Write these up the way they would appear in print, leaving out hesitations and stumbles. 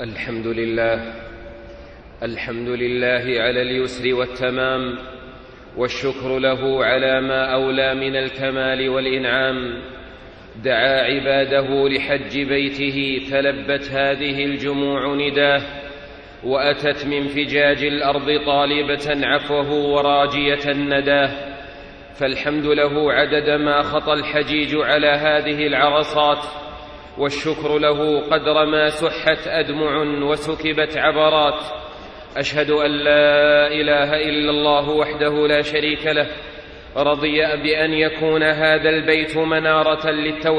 الحمد لله على اليسر والتمام، والشكر له على ما أولى من الكمال والإنعام. دعا عباده لحج بيته فلبت هذه الجموع نداه، وأتت من فجاج الأرض طالبة عفوه وراجية نداه. فالحمد له عدد ما خطى الحجيج على هذه العرصات، والشكر له قدر ما سحت أدمع وسكبت عبرات. أشهد أن لا إله إلا الله وحده لا شريك له، رضي بأن يكون هذا البيت منارة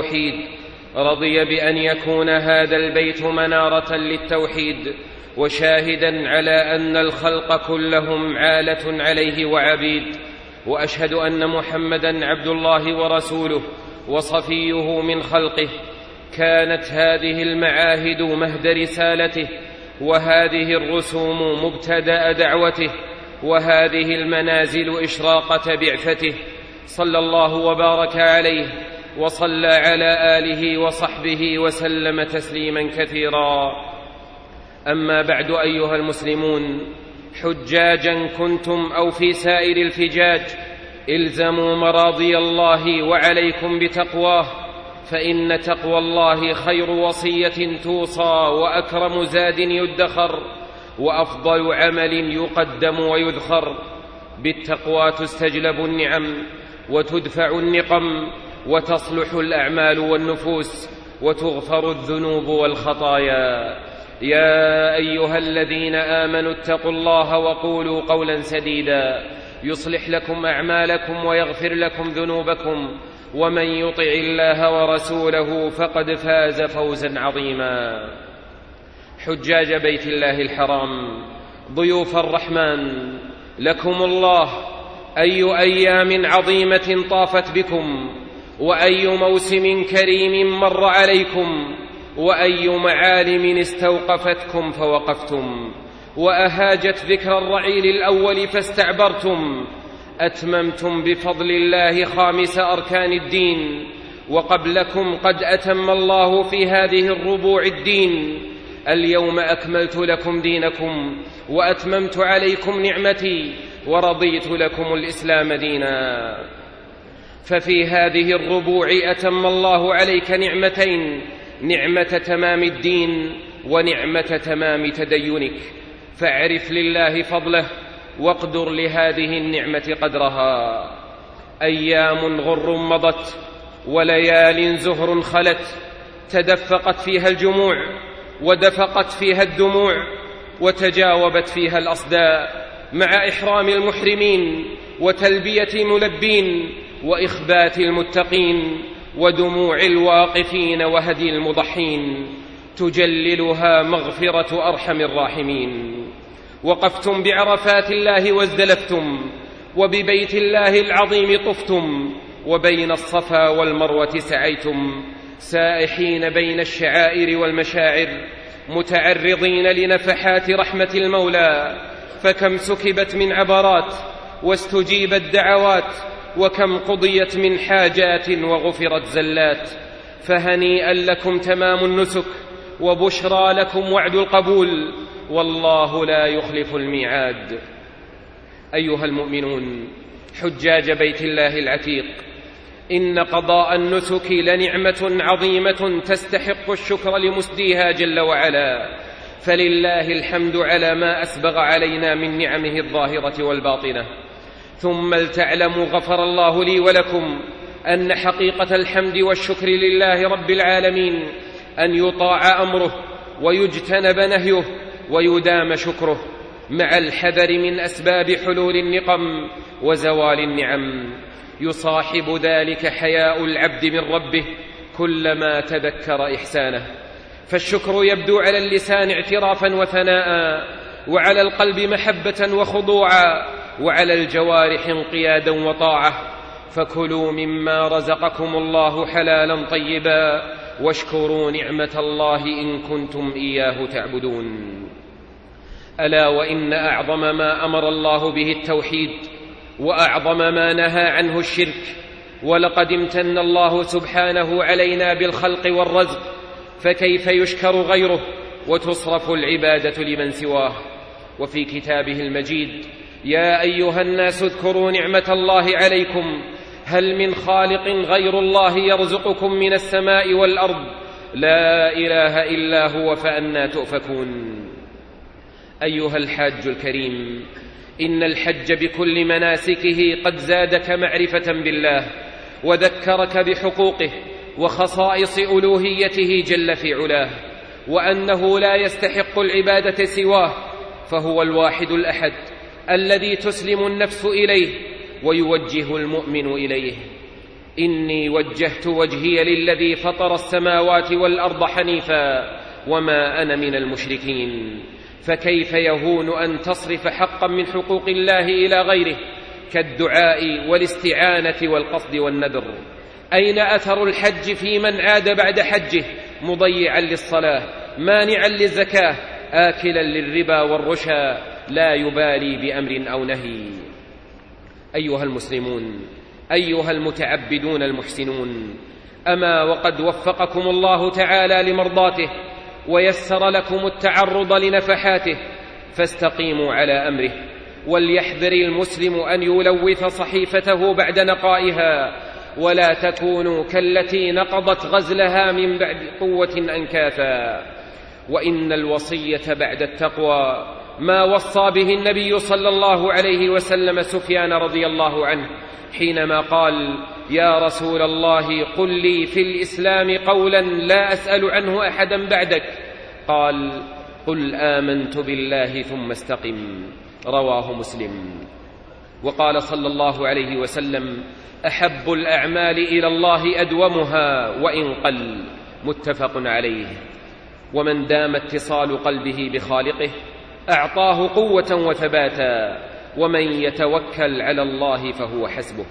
للتوحيد، وشاهدا على أن الخلق كلهم عالة عليه وعبيد. وأشهد أن محمدا عبد الله ورسوله وصفيه من خلقه. كانت هذه المعاهد مهد رسالته، وهذه الرسوم مبتدأ دعوته، وهذه المنازل إشراقة بعثته، صلى الله وبارك عليه وصلى على آله وصحبه وسلم تسليما كثيرا. أما بعد، أيها المسلمون، حجاجا كنتم أو في سائر الفجاج، إلزموا مراضي الله وعليكم بتقواه، فإن تقوى الله خير وصية توصى، وأكرم زاد يدخر، وأفضل عمل يقدم ويذخر. بالتقوى تستجلب النعم وتدفع النقم، وتصلح الأعمال والنفوس، وتغفر الذنوب والخطايا. يا أيها الذين آمنوا اتقوا الله وقولوا قولا سديدا، يصلح لكم أعمالكم ويغفر لكم ذنوبكم، ومن يطع الله ورسوله فقد فاز فوزا عظيما. حجاج بيت الله الحرام، ضيوف الرحمن، لكم الله أي أيام عظيمة طافت بكم، وأي موسم كريم مر عليكم، وأي معالم استوقفتكم فوقفتم، وأهاجت ذكر الرعيل الأول فاستعبرتم. أتممتم بفضل الله خامس أركان الدين، وقبلكم قد أتم الله في هذه الربوع الدين. اليوم أكملت لكم دينكم، وأتممت عليكم نعمتي، ورضيت لكم الإسلام دينا. ففي هذه الربوع أتم الله عليك نعمتين: نعمة تمام الدين، ونعمة تمام تدينك. فاعرف لله فضله، واقدر لهذه النعمة قدرها. أيام غر مضت، وليال زهر خلت، تدفقت فيها الجموع، ودفقت فيها الدموع، وتجاوبت فيها الأصداء، مع إحرام المحرمين، وتلبية الملبين، وإخبات المتقين، ودموع الواقفين، وهدي المضحين، تجللها مغفرة أرحم الراحمين. وقفتم بعرفات الله وازدلفتم، وببيت الله العظيم طفتم، وبين الصفا والمروة سعيتم، سائحين بين الشعائر والمشاعر، متعرضين لنفحات رحمة المولى. فكم سكبت من عبرات، واستجيبت دعوات، وكم قضيت من حاجات، وغفرت زلات. فهنيئا لكم تمام النسك، وبشرى لكم وعد القبول، والله لا يخلف الميعاد. أيها المؤمنون، حجاج بيت الله العتيق، إن قضاء النسك لنعمة عظيمة تستحق الشكر لمسديها جل وعلا. فلله الحمد على ما أسبغ علينا من نعمه الظاهرة والباطنة. ثم لتعلموا، غفر الله لي ولكم، أن حقيقة الحمد والشكر لله رب العالمين أن يطاع أمره، ويجتنب نهيه، ويدام شكره، مع الحذر من أسباب حلول النقم وزوال النعم. يصاحب ذلك حياء العبد من ربه كلما تذكر إحسانه. فالشكر يبدو على اللسان اعترافا وثناء، وعلى القلب محبة وخضوعا، وعلى الجوارح انقيادا وطاعة. فكلوا مما رزقكم الله حلالا طيبا، واشكروا نعمة الله إن كنتم إياه تعبدون. ألا وإن أعظم ما أمر الله به التوحيد، وأعظم ما نهى عنه الشرك. ولقد امتن الله سبحانه علينا بالخلق والرزق، فكيف يشكر غيره وتصرف العبادة لمن سواه. وفي كتابه المجيد: يا أيها الناس اذكروا نعمة الله عليكم هل من خالق غير الله يرزقكم من السماء والأرض لا إله إلا هو فأنى تؤفكون. أيها الحاج الكريم، إن الحج بكل مناسكه قد زادك معرفة بالله وذكرك بحقوقه وخصائص ألوهيته جل في علاه، وأنه لا يستحق العبادة سواه، فهو الواحد الأحد الذي تسلم النفس إليه ويوجه المؤمن إليه. إني وجهت وجهي للذي فطر السماوات والأرض حنيفا وما أنا من المشركين. فكيف يهون أن تصرف حقا من حقوق الله إلى غيره كالدعاء والاستعانة والقصد والنذر؟ أين أثر الحج في من عاد بعد حجه مضيعا للصلاة، مانعا للزكاة، آكلا للربا والرشا، لا يبالي بأمر أو نهي؟ أيها المسلمون، أيها المتعبدون المحسنون، أما وقد وفقكم الله تعالى لمرضاته ويسر لكم التعرض لنفحاته، فاستقيموا على أمره. وليحذر المسلم أن يلوث صحيفته بعد نقائها، ولا تكونوا كالتي نقضت غزلها من بعد قوة أنكاثا. وإن الوصية بعد التقوى ما وصى به النبي صلى الله عليه وسلم سفيان رضي الله عنه حينما قال: يا رسول الله، قل لي في الإسلام قولا لا أسأل عنه أحدا بعدك. قال: قل آمنت بالله ثم استقم. رواه مسلم. وقال صلى الله عليه وسلم: أحب الأعمال إلى الله أدومها وإن قل. متفق عليه. ومن دام اتصال قلبه بخالقه أعطاه قوة وثباتا، ومن يتوكل على الله فهو حسبه.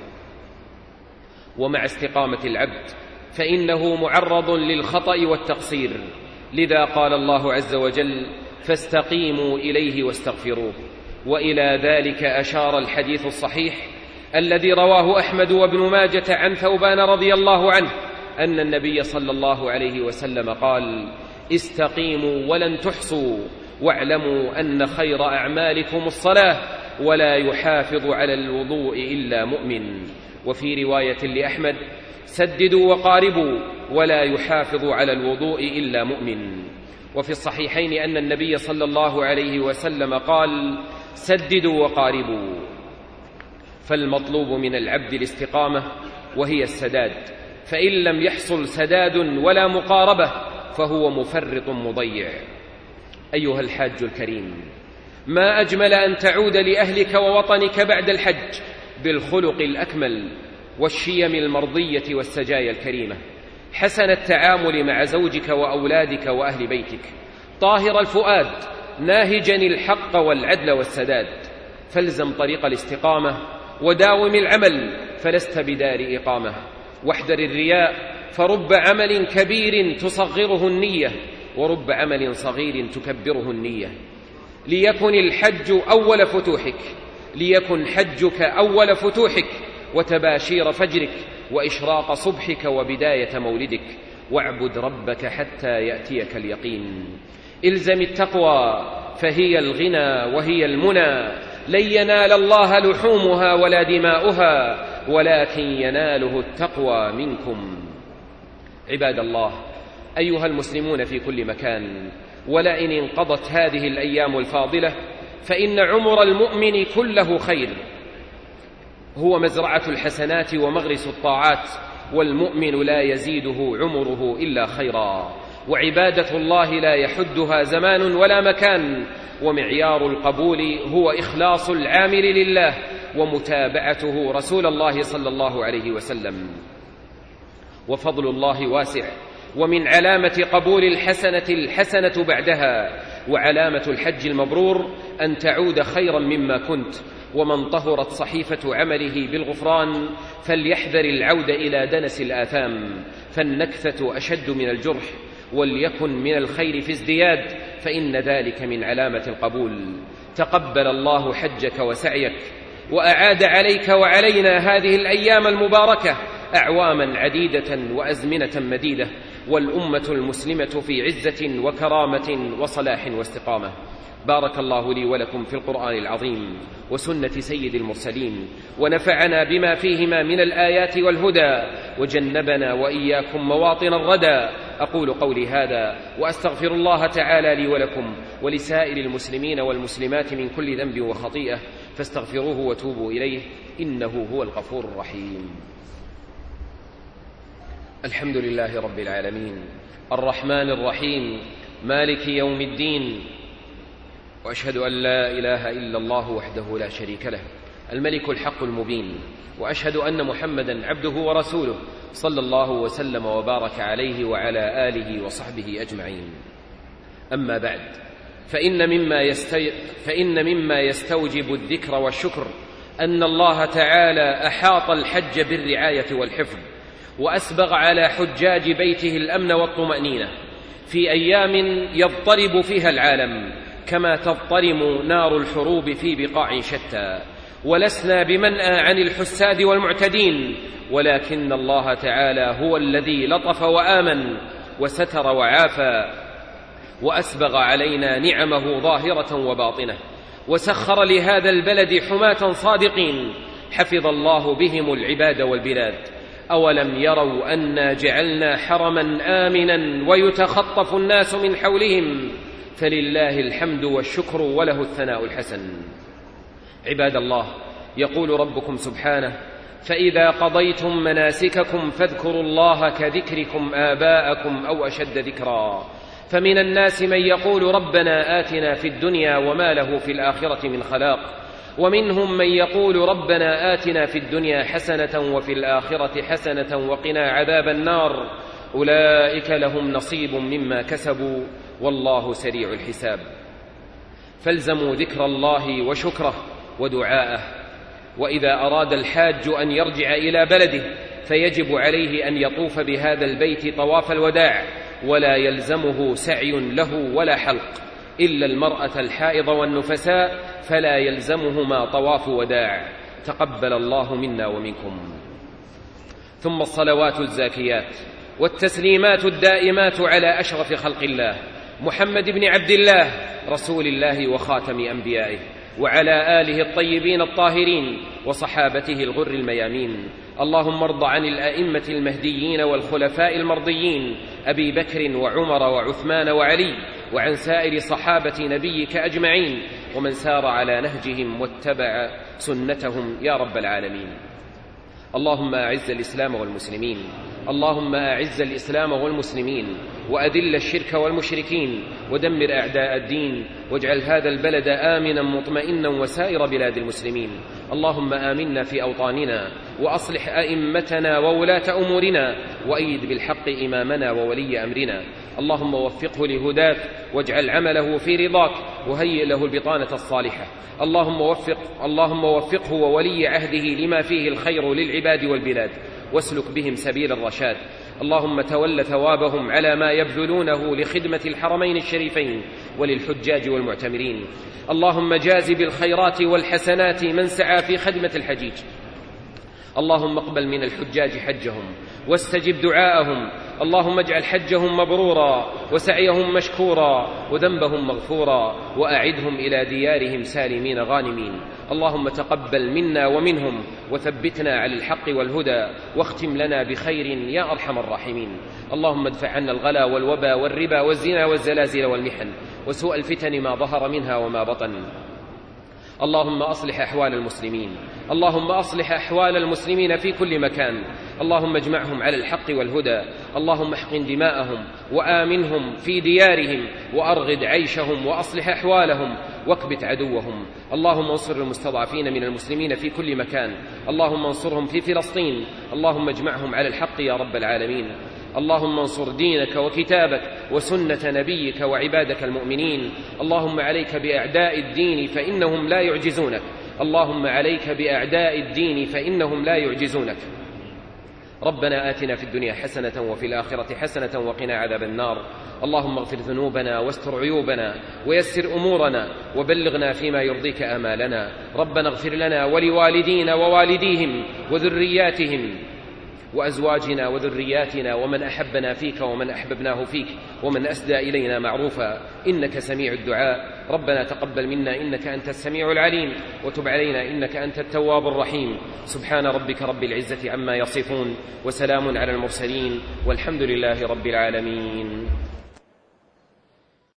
ومع استقامة العبد فإنه معرض للخطأ والتقصير، لذا قال الله عز وجل: فاستقيموا إليه واستغفروه. وإلى ذلك أشار الحديث الصحيح الذي رواه أحمد وابن ماجة عن ثوبان رضي الله عنه أن النبي صلى الله عليه وسلم قال: استقيموا ولن تحصوا، واعلموا أن خير أعمالكم الصلاة، ولا يحافظ على الوضوء إلا مؤمن. وفي رواية لأحمد: سددوا وقاربوا، ولا يحافظ على الوضوء إلا مؤمن. وفي الصحيحين أن النبي صلى الله عليه وسلم قال: سددوا وقاربوا. فالمطلوب من العبد الاستقامة وهي السداد، فإن لم يحصل سداد ولا مقاربة فهو مفرط مضيع. أيها الحاج الكريم، ما أجمل أن تعود لأهلك ووطنك بعد الحج بالخلق الأكمل والشيم المرضية والسجايا الكريمة، حسن التعامل مع زوجك وأولادك وأهل بيتك، طاهر الفؤاد، ناهجا الحق والعدل والسداد. فالزم طريق الاستقامة وداوم العمل، فلست بدار إقامة. واحذر الرياء، فرب عمل كبير تصغره النية، ورب عمل صغير تكبره النية. ليكن الحج أول فتوحك، ليكن حجك أول فتوحك وتباشير فجرك وإشراق صبحك وبداية مولدك. واعبد ربك حتى يأتيك اليقين. إلزم التقوى فهي الغنى وهي المنى، لن ينال الله لحومها ولا دماؤها، ولكن يناله التقوى منكم. عباد الله، أيها المسلمون في كل مكان، ولئن انقضت هذه الأيام الفاضلة فإن عمر المؤمن كله خير، هو مزرعة الحسنات ومغرس الطاعات، والمؤمن لا يزيده عمره إلا خيرا. وعبادة الله لا يحدها زمان ولا مكان، ومعيار القبول هو إخلاص العامل لله ومتابعته رسول الله صلى الله عليه وسلم. وفضل الله واسع، ومن علامة قبول الحسنة بعدها. وعلامة الحج المبرور أن تعود خيرا مما كنت. ومن طهرت صحيفة عمله بالغفران فليحذر العود إلى دنس الآثام، فالنكثة أشد من الجرح، وليكن من الخير في ازدياد، فإن ذلك من علامة القبول. تقبل الله حجك وسعيك، وأعاد عليك وعلينا هذه الأيام المباركة أعواما عديدة وأزمنة مديدة، والأمة المسلمة في عزة وكرامة وصلاح واستقامة. بارك الله لي ولكم في القرآن العظيم وسنة سيد المرسلين، ونفعنا بما فيهما من الآيات والهدى، وجنبنا وإياكم مواطن الردى. أقول قولي هذا وأستغفر الله تعالى لي ولكم ولسائر المسلمين والمسلمات من كل ذنب وخطيئة، فاستغفروه وتوبوا إليه إنه هو الغفور الرحيم. الحمد لله رب العالمين الرحمن الرحيم مالك يوم الدين، وأشهد أن لا إله إلا الله وحده لا شريك له الملك الحق المبين، وأشهد أن محمدا عبده ورسوله صلى الله وسلم وبارك عليه وعلى آله وصحبه أجمعين. أما بعد، فإن مما يستوجب الذكر والشكر أن الله تعالى أحاط الحج بالرعاية والحفظ، وأسبغ على حجاج بيته الأمن والطمأنينة في أيام يضطرب فيها العالم كما تضطرم نار الحروب في بقاع شتى. ولسنا بمنأى عن الحساد والمعتدين، ولكن الله تعالى هو الذي لطف وآمن وستر وعافى، وأسبغ علينا نعمه ظاهرة وباطنة، وسخر لهذا البلد حماة صادقين حفظ الله بهم العباد والبلاد. أولم يروا أنا جعلنا حرما آمنا ويتخطف الناس من حولهم، فلله الحمد والشكر وله الثناء الحسن. عباد الله، يقول ربكم سبحانه: فإذا قضيتم مناسككم فاذكروا الله كذكركم آباءكم أو أشد ذكرا. فمن الناس من يقول ربنا آتنا في الدنيا وما له في الآخرة من خلاق، ومنهم من يقول ربنا آتنا في الدنيا حسنة وفي الآخرة حسنة وقنا عذاب النار. أولئك لهم نصيب مما كسبوا والله سريع الحساب. فالزموا ذكر الله وشكره ودعاءه. وإذا أراد الحاج أن يرجع إلى بلده فيجب عليه أن يطوف بهذا البيت طواف الوداع، ولا يلزمه سعي له ولا حلق، إلا المرأة الحائض والنفساء فلا يلزمهما طواف وداع. تقبل الله منا ومنكم. ثم الصلوات الزاكيات والتسليمات الدائمات على أشرف خلق الله محمد بن عبد الله رسول الله وخاتم أنبيائه، وعلى آله الطيبين الطاهرين وصحابته الغر الميامين. اللهم ارض عن الأئمة المهديين والخلفاء المرضيين أبي بكر وعمر وعثمان وعلي، وعن سائر صحابة نبيك أجمعين، ومن سار على نهجهم واتبع سنتهم يا رب العالمين. اللهم أعز الإسلام والمسلمين، اللهم أعز الإسلام والمسلمين، وأذل الشرك والمشركين، ودمر أعداء الدين، واجعل هذا البلد آمنا مطمئنا وسائر بلاد المسلمين. اللهم آمنا في أوطاننا، وأصلح أئمتنا وولاة أمورنا، وأيد بالحق إمامنا وولي أمرنا. اللهم وفقه لهداك، واجعل عمله في رضاك، وهيئ له البطانة الصالحة. اللهم وفقه وولي عهده لما فيه الخير للعباد والبلاد، واسلك بهم سبيل الرشاد. اللهم تول ثوابهم على ما يبذلونه لخدمة الحرمين الشريفين وللحجاج والمعتمرين. اللهم جاز بالخيرات والحسنات من سعى في خدمة الحجيج. اللهم اقبل من الحجاج حجهم واستجب دعاءهم. اللهم اجعل حجهم مبرورا وسعيهم مشكورا وذنبهم مغفورا، وأعدهم إلى ديارهم سالمين غانمين. اللهم تقبل منا ومنهم، وثبتنا على الحق والهدى، واختم لنا بخير يا أرحم الراحمين. اللهم ادفع عنا الغلا والوبا والربا والزنا والزلازل والمحن وسوء الفتن ما ظهر منها وما بطن. اللهم أصلح أحوال المسلمين، اللهم أصلح أحوال المسلمين في كل مكان. اللهم اجمعهم على الحق والهدى. اللهم احقن دماءهم وآمنهم في ديارهم، وأرغد عيشهم، وأصلح أحوالهم، واكبت عدوهم. اللهم انصر المستضعفين من المسلمين في كل مكان. اللهم انصرهم في فلسطين. اللهم اجمعهم على الحق يا رب العالمين. اللهم انصر دينك وكتابك وسنة نبيك وعبادك المؤمنين. اللهم عليك بأعداء الدين فإنهم لا يعجزونك. اللهم عليك بأعداء الدين فإنهم لا يعجزونك. ربنا آتنا في الدنيا حسنة وفي الآخرة حسنة وقنا عذاب النار. اللهم اغفر ذنوبنا واستر عيوبنا ويسر أمورنا وبلغنا فيما يرضيك آمالنا. ربنا اغفر لنا ولوالدينا ووالديهم وذرياتهم وأزواجنا وذرياتنا ومن أحبنا فيك ومن أحببناه فيك ومن أسدى إلينا معروفا، إنك سميع الدعاء. ربنا تقبل منا إنك أنت السميع العليم، وتب علينا إنك أنت التواب الرحيم. سبحان ربك رب العزة عما يصفون، وسلام على المرسلين، والحمد لله رب العالمين.